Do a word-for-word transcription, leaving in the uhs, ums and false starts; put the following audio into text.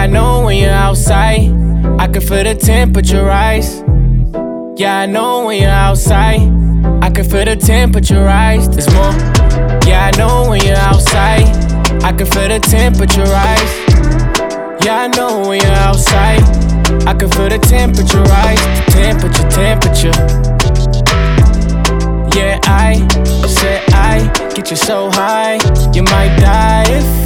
I know when you're outside, I can feel the temperature rise. Yeah, I know when you're outside, I can feel the temperature rise. There's more. Yeah, I know when you're outside, I can feel the temperature rise. Yeah, I know when you're outside, I can feel the temperature rise. Temperature, temperature. Yeah, I said I get you so high, you might die if